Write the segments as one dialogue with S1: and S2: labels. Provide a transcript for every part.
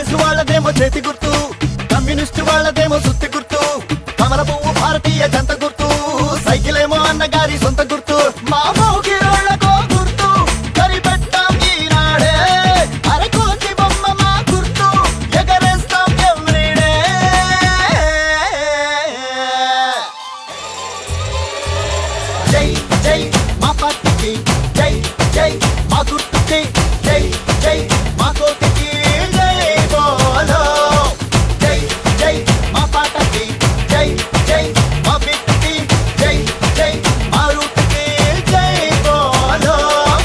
S1: కాంగ్రెస్ వాళ్ళదేమో చేతి గుర్తు, కమ్యూనిస్టు వాళ్ళదేమో సుత్తి గుర్తు, కమల పువ్వు భారతీయ జంత గుర్తు, సైకిల్ ఏమో అన్నగారి సొంత గుర్తు. మా మోగిరోళ్ళకో గుర్తు కనిపెట్టాం ఈనాడే, అరకోటి బొమ్మ మా గుర్తు ఎగరేస్తాం ఎవ్రీడే. జై జై మా పార్టీకి, జై జై మా గుర్తుకి, జై జై మా కోటికి జై బోలో. జై జై మా పాటకి, జై జై మా బిడ్డకి, జై జై మా రూట్కి జై బోలో.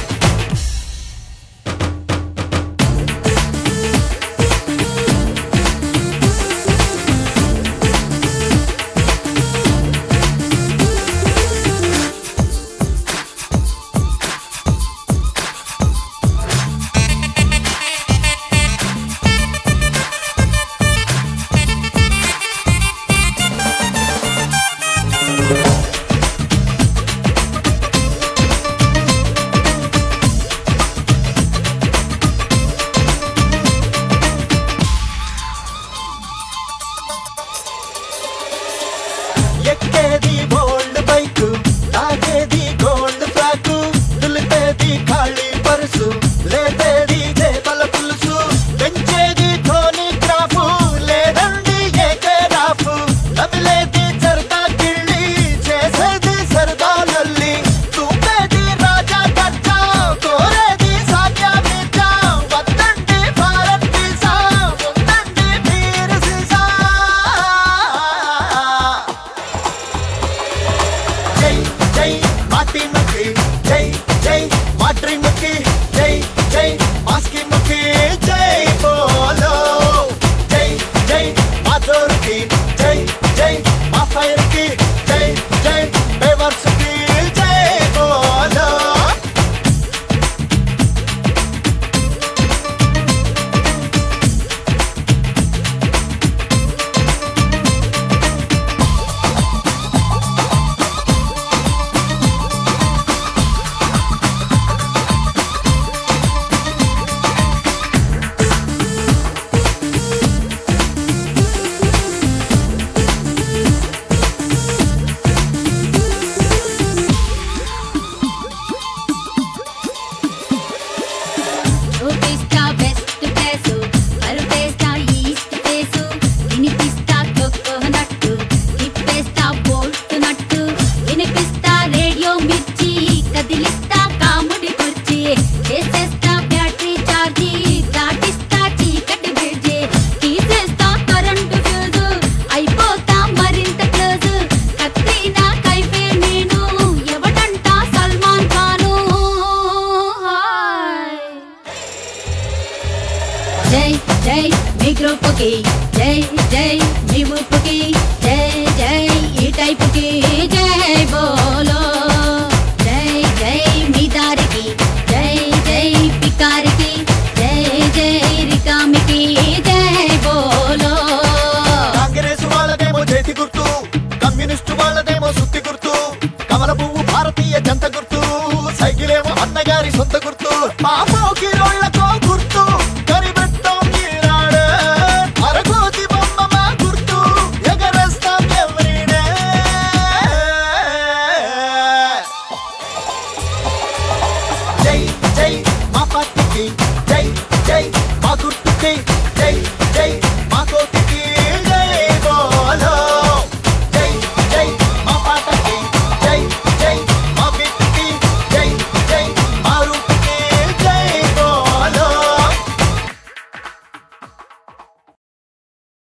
S1: ఎక్కేది బోల్డ్ బైక్, తాగేది గోల్డ్ ఫ్లాగ్, దులిపేది ఖాళీ పరుసు, లేపేది చేపల పులుసు, పెంచేది ధోని గ్రాఫు, లేదండి ఏకే రాఫు, నమిలేది సరదా కిళ్ళి, చేసేది సరదా లల్లి, చూపేది రాజా కచ్చా, కోరేది సాధ్యా మీర్జా, వద్దండి భారత్ వీసా, ఉందండి వీర సీసా. జై జై మా టీముకి, జై జై మా డ్రీముకి, జై జై మా స్కీముకి జై బోలో. జై జై మా జోరుకి, జై జై మా ఫైర్కి, జై జై బేవర్స్కి జై బోలో.
S2: చూపిస్తా బెస్ట్ ప్లేసు, పరుపేస్తా ఈస్ట్ ఫేసు, వినిపిస్తా కోకోనట్టు, తిప్పేస్తా బోల్ట్ నట్టు, వినిపిస్తా రేడియో మిర్చి, కదిలిస్తా కాముడి కుర్చీ, చేసేస్తా బ్యాటరీ చార్జీ, దాటిస్తా చీకటి బ్రిడ్జి, తీసేస్తా కరెంటు ఫ్యూజు, అయిపోతా మరింత క్లోజు, కత్రీనా కైఫే నేను, ఎవడంటా సల్మాన్ ఖాను. జై జై మీ గ్రూపుకి, జై జై మీ ఊపుకి, జై జై ఈ టైపుకి జై బోలో.